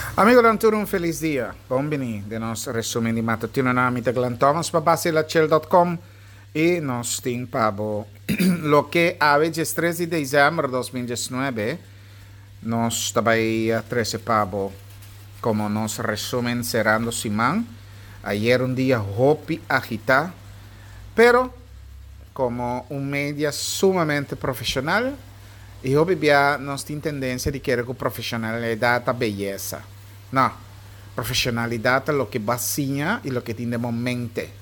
Amigo Lanturo, un feliz dia. Buongiorno de nos resumen di mattutino namita Glenn Thomas babasilachiel.com e nos ting pabo lo que ave 13 de dezembro de 2019 nos tabay 13 pabo como nos resumen cerrando Simán. Ayer un día hopi agita, pero como un media sumamente profesional e hopi bia nos tem tendência de querer que profissionalidade a beleza. No, profesionalidad es lo que vacía y lo que tiene mente.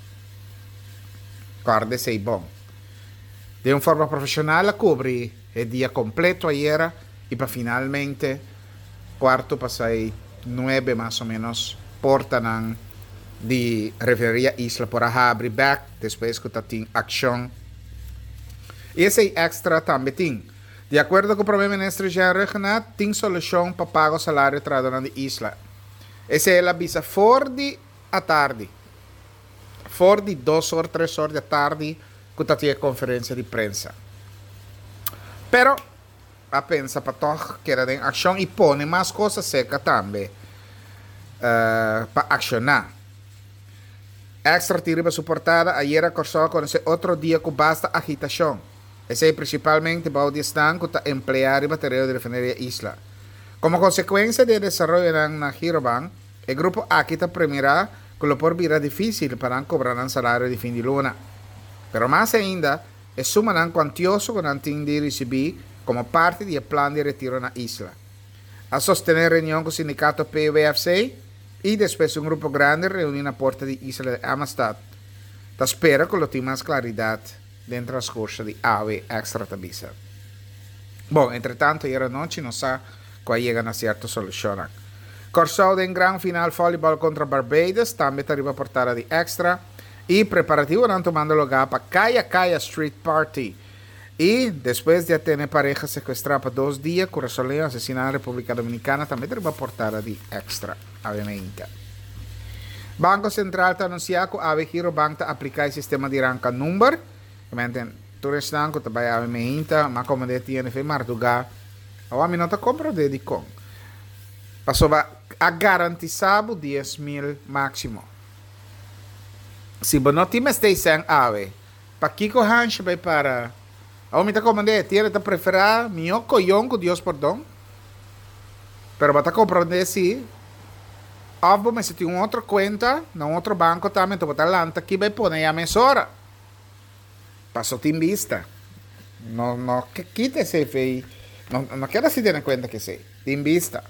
Guarde sei bom. De una forma profesional cubrí el día completo ayer y para finalmente cuarto pasé 9 más o menos portan de refería Isla por abrir back después que tem acción. Y ese extra también de acordo com o primeiro-ministro Jean Regenat, tem solução para pagar o salário trabalhador de isla. Essa é a visa fora de a tarde. Fora de 2 horas, 3 horas da tarde, que tem a conferência de prensa. Pero, a pensa para toch que era em ação e põe mais coisas seca também. Para accionar. Extra tira para suportada, ayer acordou com esse outro dia que basta agitação. Ese es principalmente para están emplear material de refinería Isla. Como consecuencia del desarrollo de la Girobank, el grupo Akita premiará que lo por virá difícil para cobrar un salario de fin de luna. Pero más ainda, es sumarán cuantioso con antin de recibir como parte del plan de retiro en la isla. A sostener reunión con el sindicato PVFC y después un grupo grande reunido en la puerta de Isla de Amistad. Te espera que lo tenga más claridad dentro del transcurso de AVE extra tabisa. Bom, entretanto, ieri noche non sa qua llegan a cierta soluzione. Corso del gran final volleyball contra Barbados, también arriba a portada de extra. Y preparativo están tomando lugar para Kaya Kaya Street Party. Y después de tener pareja secuestrada por 2 días, Corazón asesinada en la República Dominicana, también arriba a portada de extra. Obviamente. Banco Central ha anunciado que Ave Giro Bank aplica el sistema de ranca number. Toerist dan que bij a mehinta, maar como de tiene fe marduga, a mim não tá compra de com. Passou a garantizado 10,000 máximo. Se não times de sem ave, para Kiko Hans vai para. A mim tá como de tiene tá preferar mio coyon com Deus perdão. Pero bata comprar de si. Algo me se tem outra conta, na outro banco também, tu bota lanta que vai pôr a mesora. Pasó en vista. No que quite ese FI. No quiero si tienen cuenta que sí. En vista.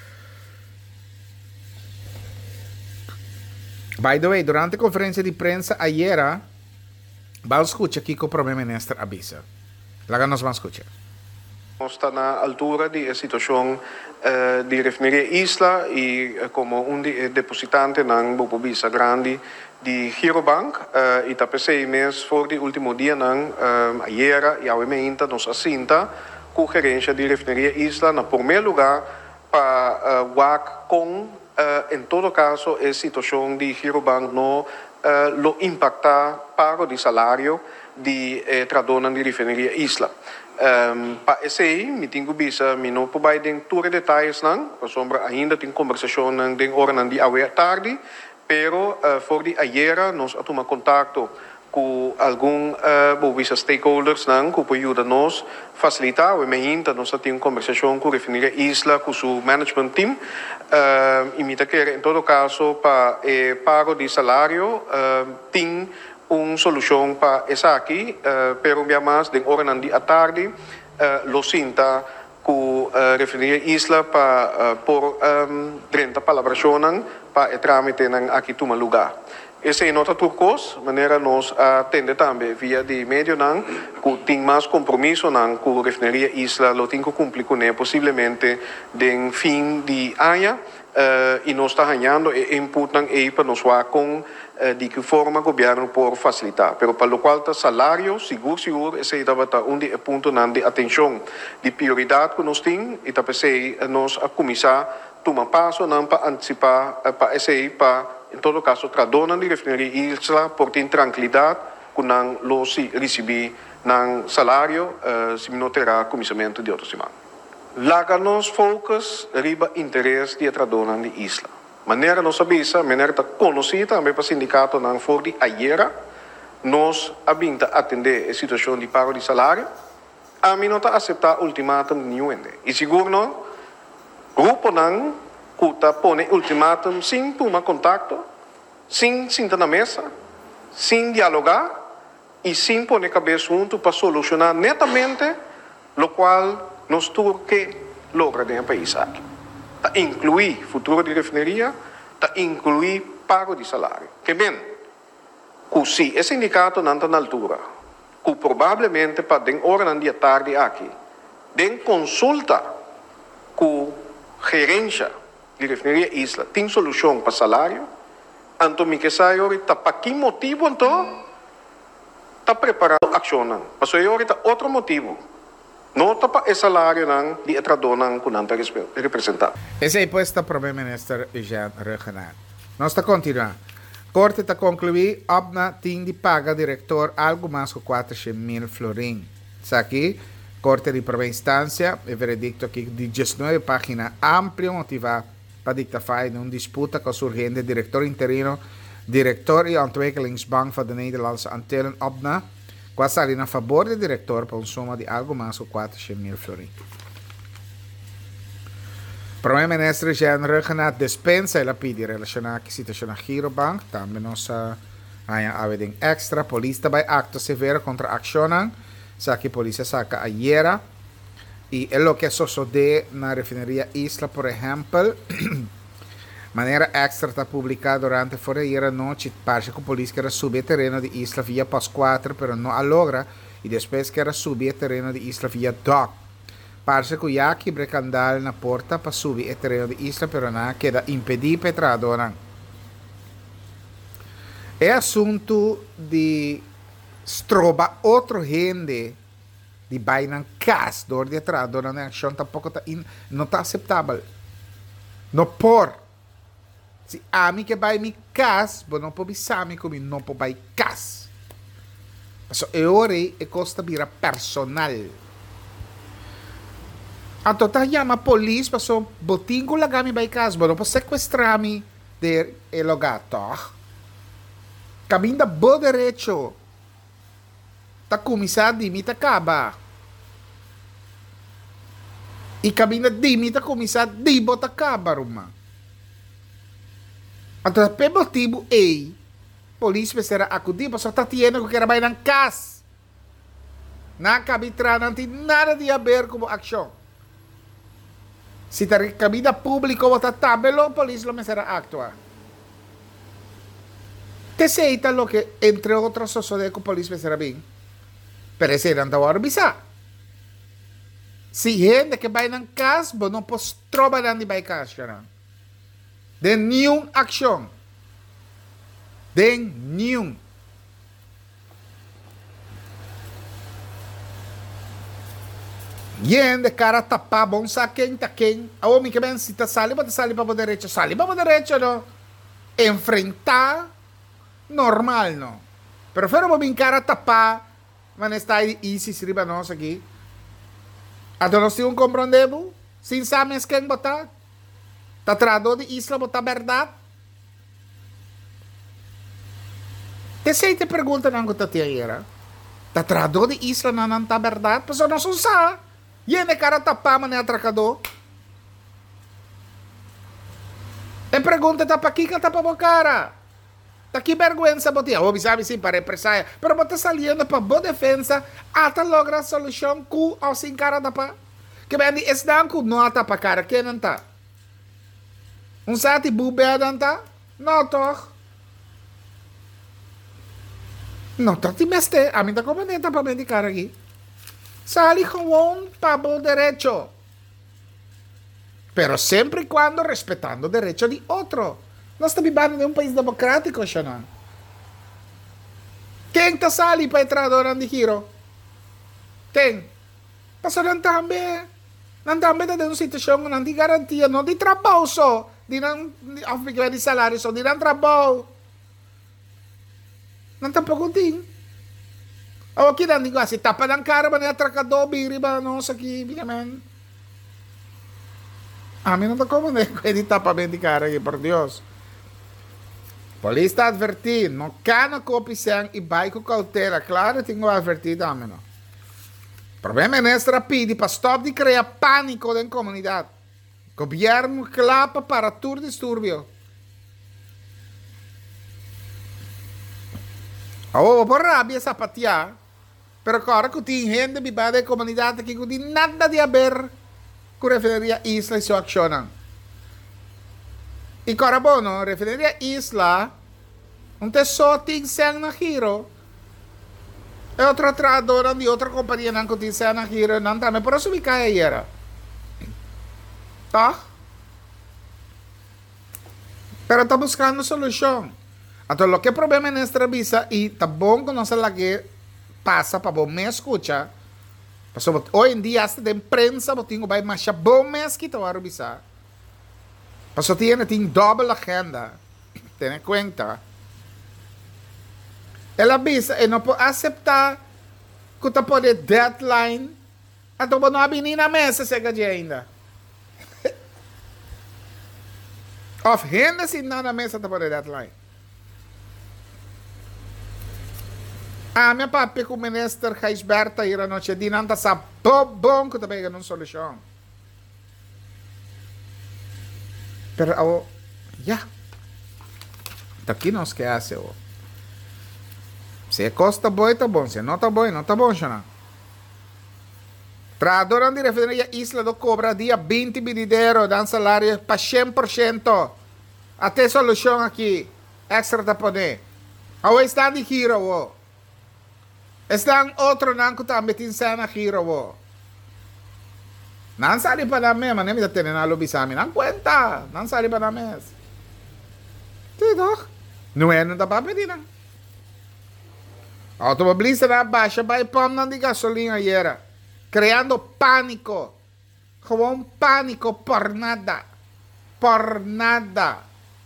By the way, durante la conferencia de prensa ayer, va a escuchar aquí con el primer ministro avisa. La nos va a escuchar. Está na altura de situação de refineria Isla e como depositante ng Bopobisa Grande de Girobank e tapesei mês for de último dia ng ayer e obviamente nos assinta com gerência de refineria Isla na primeiro lugar para WAC com em todo caso a situação de Girobank no lo impacta pago de salário de tradona de refineria Isla. Pa esse me tenho bisa me não pode dar todos detalhes não, por sombra ainda tem conversação não den hora não de awe tarde, pero for de ayer nós atoma contato com algum bovisa stakeholders não que pode ajudar nos facilitar o mehinta nós tem conversação com refineria Isla com seu management team e me tá quer em todo caso para pago de salário tem solução para essa aqui, pero um dia mais, de hora não à tarde, lo sinta com referir Isla para por 30 palavras para o trâmite aqui toma lugar. Esse é nota turcos, maneira nós atende também via de meio não, que tem mais compromisso não com refineria Isla, lo tem que cumprir com ele possivelmente de fim de ano. E nós está ganhando input não para nós com de que forma o governo pode facilitar. Pero para o qual está salário, seguro, esse é um ponto de atenção, de prioridade que nós temos, e também nós a começar a tomar passo para antecipar, para esse para, em todo caso, tradona de refineria Isla, por ter tranquilidade, que não receber salário, se não terá começamento de outra semana. Laga-nos focus riba interesse de tradonan de isla. Maneira nos avisa, maneira está conhecida também para o sindicato não for de ayer, nós abinta atender a situação de pago de salário, a mim não está aceitar ultimatum nenhum. E seguro não, grupo não, que põe ultimatum sem tomar contato, sem sentar na mesa, sem dialogar e sem pôr cabeça junto para solucionar netamente, o qual nós temos que lograr no país aqui. Está incluir futuro de refineria, está incluir pago de salário. Que bem, que se esse sindicato não está na altura, que provavelmente para den hora de tarde aqui, den consulta com gerência de refineria Isla, tem solução para salário, então me que sai está para que motivo então está preparado ação. Mas está outro motivo. Nota para o salário de tradonan que não está representado. Esse é o posto para o Primeiro-Ministro Jean Regenat. Nós está continuando. Corte está concluir, obna tem de paga diretor algo mais que 400.000 florim. Isso aqui, Corte de Primeira Instância, o veredicto aqui de 19 páginas, amplo motivado para dictar uma disputa com o surgente diretor interino, diretor e ontwikkelingsbank van de Nederlandse Antillen, obna, quase ali a favor do diretor para uma soma de algo mais que 400.000 florim. O Primeiro-Ministro Jean Regenat dispensa a pedi relacionada com a situação da Girobank, também nós avem extra, polícia vai acto severo contra a ação, sa que a polícia saca ayer, e é o que sucede na refineria Isla, por exemplo, maneira extra está publicada durante fora ayer noite, parece que a polícia quer subir o terreno de Isla via POS 4, mas não a logra, e depois quer subir o terreno de Isla via DOC. Parece que já quebra candal na porta para subir o terreno de Isla, mas não queda impedir para tradonan. É assunto de stroba outro gente de bainan cas, dor de tradonan, a ação tampouco não está aceitável. Não por. Se a mim que vai me cas, não pode saber como não pode vai cas. Então, ore e costa vira personal. Então, tá chama a polícia, passou botinho lá me vai cas, não pode sequestrar-me de elogato. Caminho da boa direito. Tá começado de mim, tá acaba. E caminho de mim, tá começado de botar acaba, Roma. Então, per motivo A, polícia será acudir, só está tendo que era vai na casa. Na cabitra não tem nada de a ver com a ação. Se está cabida público, está tabelo, a polícia não será actuar. Te seita lo que, entre outras, sucede com a polícia será bem. Pero esse não está a avisar. Se gente que vai na casa, não pode trabalhar de vai casa, de nenhuma ação. De nenhum. Yen de cara tapar, bom saquem, taquem. A homem que vem, se está sali para o direito, não. Enfrentar, normal, não. Pero fero mo bin cara tapar, mas está aí, se riba nós aqui. Então nós temos compreendemos, sem saber quem botar. Tá trador de Isla botar verdade? Te pergunta não que tá tira. Tá trador de Isla não tá verdade? Pessoal não sabe. E ele cara tapar mas é atracador. E pergunta tá para aqui que tá para boa cara. Tá que vergonha botia. Ou sabe sim para represália. Pero botar saliendo para boa defesa até logra a solução com ao sem cara tapa. Que bem esse danco não tá para cara que não tá. Sati bubeadan ta? Não, toch? Não, tá te meste. A mim tá competente para medicar aqui. Sali gewoon para o direito. Pero sempre e quando respeitando o direito de outro. Nós estamos vivendo em país democrático, Xanan. Quem tá sali para entrar de giro? Quem? Paso não também. Não também tá dentro situação não de garantia, não de trabalho só. Di não salário só, di não trabalho. Não tampouco tem. O aqui não digo assim, tapa ng cara ba ni atracador, biri ba, no, sa aqui, binaman. A mí no te como de editar para bendicar aqui, por Deus. Polícia está advertindo, não cana copiar e vai com cautela. Claro, tenho advertido, a mim. O problema é rápido para stop de criar pânico na comunidade. O governo clapa para todo distúrbio. Oh, por rabia sapatear. Pero agora que tem gente da comunidade que não tem nada de a ver com a refineria Isla e sua ação. E agora, bueno, refineria Isla, um só tem sangue na giro. É outra tradora de outra companhia que tem sangue na giro, não também. Por isso me cai aí, era. Tá? Pero está buscando solução. Então, o que é problema nesta visa, e tá bom que não sei lá que passa para bom me escuta. Hoje em dia, hasta de imprensa, botinho vai mais bom mês que tu a revisar. Passo tem doble agenda. Tem conta. Ela avisa e não pode aceitar que tu pode deadline. Então, não há menina mesa se ainda. Of renda se não na mesa tu pode deadline. Minha papi com o ministro Reisberta aí a noite de não sa bom que tu pega uma solução. Pero, daqui não esquece, se costa bom, tá bom. Se não tá bom, não tá bom, já não. Tradora de refineria Isla do Cobra, dia 20 bilhões, dan salário para 100%. Até solução aqui, extra da poder. Aí está de giro, Estão outro não que está metendo na giro, Não sabe para a mesma, nem me tem na lobisami. Não conta, não sabe para a mesma. Tudo. Não é, não dá para pedir, não. Automobilista na baixa, vai pôr de gasolina aí era. Criando pânico. Como pânico por nada. Por nada.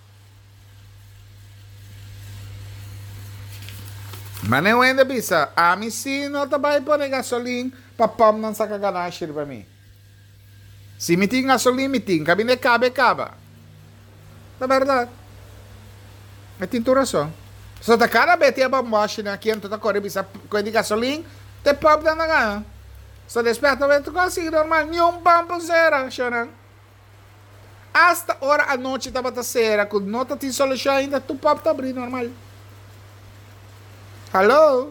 Mas não é de bisa. A mim sim, não tá vai pôr gasolina para pôr não saca ganachir para mim. Se me tem gasolina, me tem. Cabe, acaba. Na verdade. É tem razão. Só da cara bete a bombocha aqui, então tá correndo com de gasolina, te pop da gana. Só desperta tu consigo normal, nenhum pampo zero, choran. Hasta hora a noite tava tá cera, quando não tá tem solução ainda, tu pop tá abrindo normal. Alô?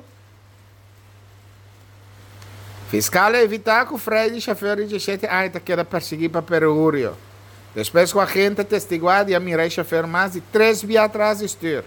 Fiscal evitar que o Fred, chofer de gente, ainda queira perseguir para Perúrio. Depois que a gente testiguado e a mirei chofer mais de 3 dias atrás de estir.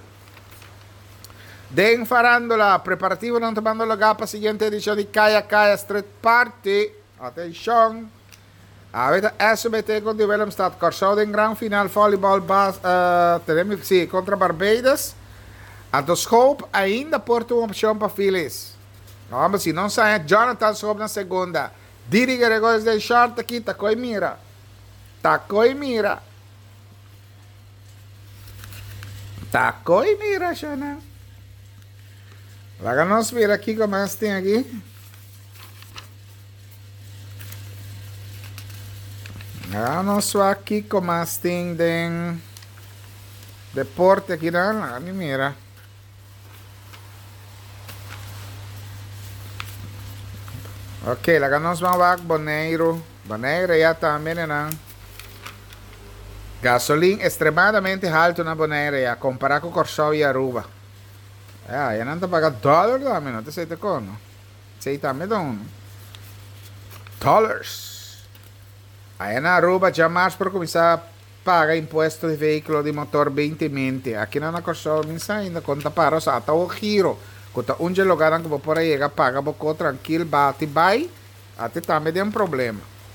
Den farándola, preparativo não tomando lugar para a seguinte edição de Kaya Kaya Street Party. Atenção! A vez SBT com Development Corsão em grande final voleibol teremos contra Barbados. A do Scope ainda porta uma opção para Phillies. Vamos, se não sai, Jonathan Scope na segunda. Diri Gregores de short aqui, taco e mira. Taco e mira. Taco e mira, Shana. Vamos ver aqui como é que tem aqui. Vamos ver aqui como é que tem de deporte aqui, não? Mira. Ok, lá vamos ver Boneiro. Boneiro já também, não? Gasolina extremadamente alto na Boneiro, já comparado com Corsão e Aruba. Já não está pagando dólar também, não te sei como. Sei também dono. Dollars. Aí na Aruba já mais para começar a pagar imposto de veículo de motor 2020. Aqui na Corsão ainda conta para o até o giro. Conta lugar que vou por aí, paga pouco tranquilo, bate vai, até também tem problema.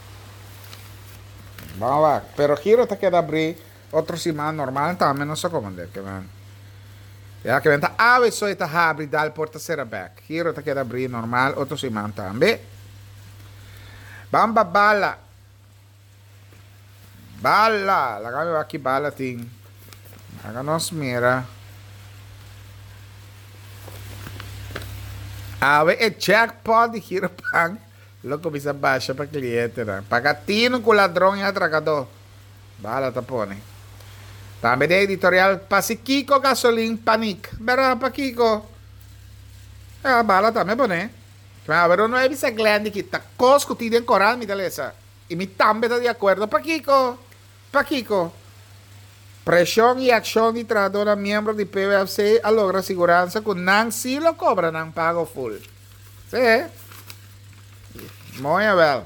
Vamos lá, pero giro está queda abrir outro semana normal também, não sei como é que man. Já que venta ave só está abrir dal porta será back. Giro está queda abrir normal outro semana também. Bamba bala. Bala, lagami aqui bala ting. Aga nos mira. Ave é jackpot de Hero Bank. Loco bisa baixa para cliente, né? Pagatino com ladrão e atracador. Bala tapone. También de editorial Pasiquico Gasoline Panic. ¿Verdad, Paquico? Bala también pone. Pero no he visto Glendy que está discutido en coral, mi talesa. Y mi también está de acuerdo. Paquico. Paquico. Presión y acción de trabajadores miembros de PBFC a lograr seguridad con NAN si lo cobran en pago full. Sí. Muy bien.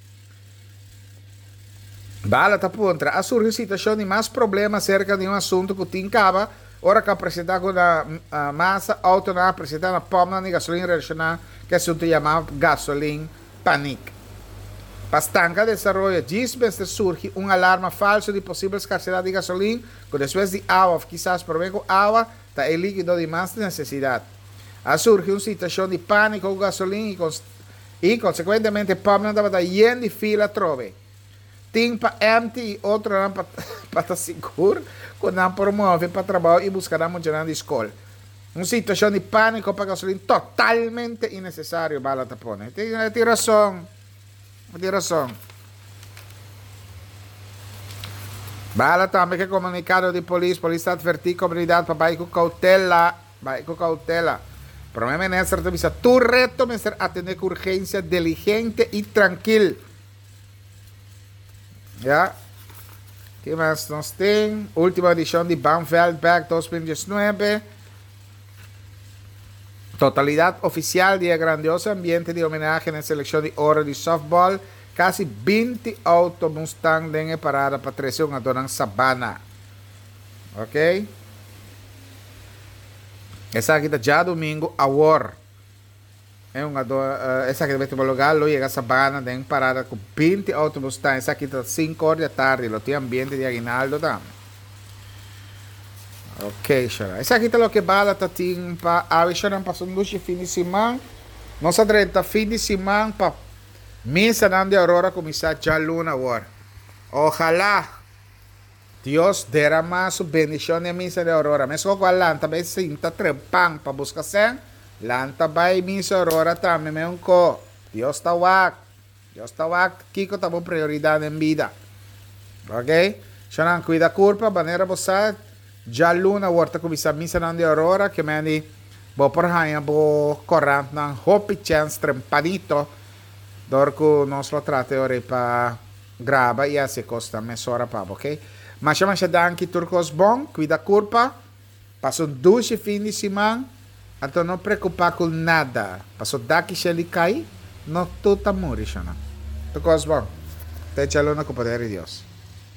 Bala está punta. Ha surgido situación de más problemas acerca de un asunto que tincaba. Ahora que ha presentado una masa autónoma, presentando una pomna de gasolina relacionada que asunto llamado gasolina panic. Pastanca desarrolla gismes de surge una alarma falsa de posible escasez de gasolina, que después de agua, quizás provenga agua, está el líquido de más necesidad. Ha surgido una situación de pánico con gasolina y consecuentemente pomna estaba llena de fila trove. Timpa empty y otro eran para seguro cuando han promovido para trabajo y buscarán mucho de escuela. Una situación de pánico para gasolina totalmente innecesario, Bala tapone. Tiene razón. Tiene razón. Bala también que comunicado de policía advertir comunidad para vai con cautela. Vai con cautela. Problema en esta revista. Tu reto es atender con urgencia, diligente y tranquilo. ¿Ya? ¿Qué más nos tiene? Última edición de Banveldback 2019. Totalidad oficial de grandioso ambiente de homenaje en la selección de oro de softball. Casi 20 autos Mustang de parada para 13 una dona Sabana. Ok? Esa aqui já domingo a war. Essa aqui deve lugar, lo llega a Sabana, de parada com 20 autos Mustang. Essa aqui está 5 horas da tarde, lo tem ambiente de aguinaldo também. Ok, Shara. Essa aqui é o que bala tá timpa. A Shara passou um fim de semana. Nossa direita fim de semana para misa de Aurora começar já luna agora. Ojalá Dios derrama su bendición en misa de Aurora. Mesmo com a lanta vai sinta trepang para buscar sen. Lanta vai misa Aurora também me unco. Dios está wak. Dios está wak. Kiko tá bom prioridade em vida. Ok? Shara cuida culpa, maneira você já luna warta começar misa de Aurora que me di bo por hanya bo corrent ng hopi chance trempanito. Dorco nos lo trate ore pa graba e se costa mezz'ora pa, ok? Ma chama anche turcos bon, cuida culpa. Passo 12 fim de semana. Então não preocupar com nada. Passo daqui se ele cai, não tudo tá morre, chama. Turcos bon. Te chalo na com poder de Deus.